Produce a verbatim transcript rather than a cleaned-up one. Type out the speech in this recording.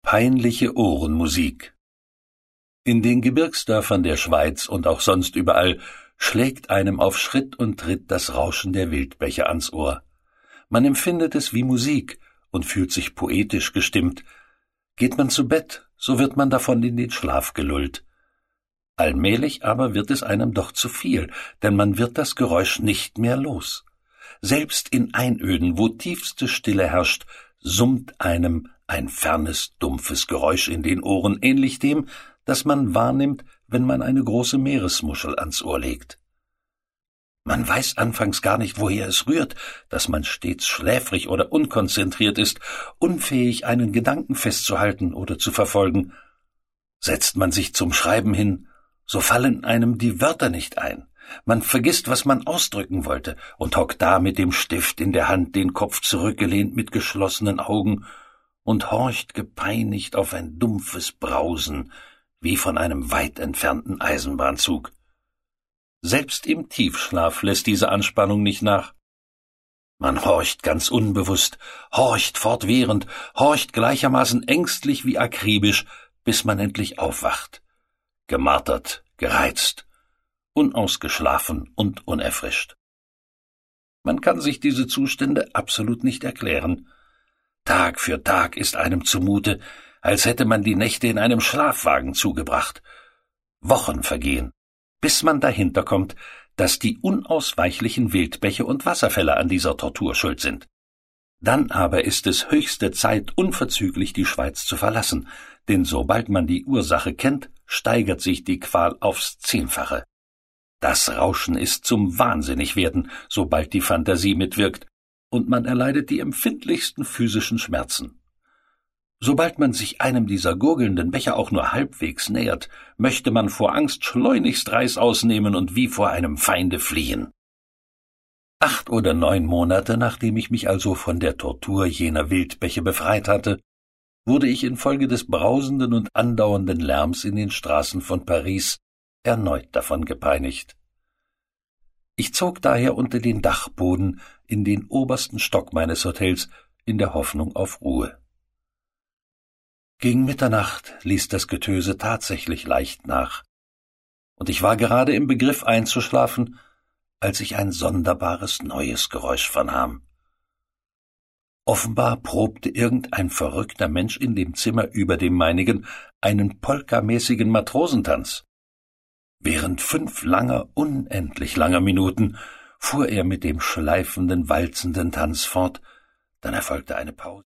Peinliche Ohrenmusik. In den Gebirgsdörfern der Schweiz und auch sonst überall schlägt einem auf Schritt und Tritt das Rauschen der Wildbäche ans Ohr. Man empfindet es wie Musik und fühlt sich poetisch gestimmt. Geht man zu Bett, so wird man davon in den Schlaf gelullt. Allmählich aber wird es einem doch zu viel, denn man wird das Geräusch nicht mehr los. Selbst in Einöden, wo tiefste Stille herrscht, summt einem ein fernes, dumpfes Geräusch in den Ohren, ähnlich dem, das man wahrnimmt, wenn man eine große Meeresmuschel ans Ohr legt. Man weiß anfangs gar nicht, woher es rührt, dass man stets schläfrig oder unkonzentriert ist, unfähig, einen Gedanken festzuhalten oder zu verfolgen. Setzt man sich zum Schreiben hin, so fallen einem die Wörter nicht ein. Man vergisst, was man ausdrücken wollte, und hockt da mit dem Stift in der Hand, den Kopf zurückgelehnt mit geschlossenen Augen und horcht gepeinigt auf ein dumpfes Brausen, wie von einem weit entfernten Eisenbahnzug. Selbst im Tiefschlaf lässt diese Anspannung nicht nach. Man horcht ganz unbewusst, horcht fortwährend, horcht gleichermaßen ängstlich wie akribisch, bis man endlich aufwacht. Gemartert, gereizt, unausgeschlafen und unerfrischt. Man kann sich diese Zustände absolut nicht erklären. Tag für Tag ist einem zumute, als hätte man die Nächte in einem Schlafwagen zugebracht. Wochen vergehen, bis man dahinter kommt, dass die unausweichlichen Wildbäche und Wasserfälle an dieser Tortur schuld sind. Dann aber ist es höchste Zeit, unverzüglich die Schweiz zu verlassen, denn sobald man die Ursache kennt, steigert sich die Qual aufs Zehnfache. Das Rauschen ist zum Wahnsinnigwerden, sobald die Fantasie mitwirkt, und man erleidet die empfindlichsten physischen Schmerzen. Sobald man sich einem dieser gurgelnden Becher auch nur halbwegs nähert, möchte man vor Angst schleunigst Reiß ausnehmen und wie vor einem Feinde fliehen. Acht oder neun Monate, nachdem ich mich also von der Tortur jener Wildbäche befreit hatte, wurde ich infolge des brausenden und andauernden Lärms in den Straßen von Paris erneut davon gepeinigt. Ich zog daher unter den Dachboden in den obersten Stock meines Hotels in der Hoffnung auf Ruhe. Gegen Mitternacht ließ das Getöse tatsächlich leicht nach, und ich war gerade im Begriff einzuschlafen, als ich ein sonderbares neues Geräusch vernahm. Offenbar probte irgendein verrückter Mensch in dem Zimmer über dem meinigen einen polkamäßigen Matrosentanz. Während fünf langer, unendlich langer Minuten fuhr er mit dem schleifenden, walzenden Tanz fort, dann erfolgte eine Pause.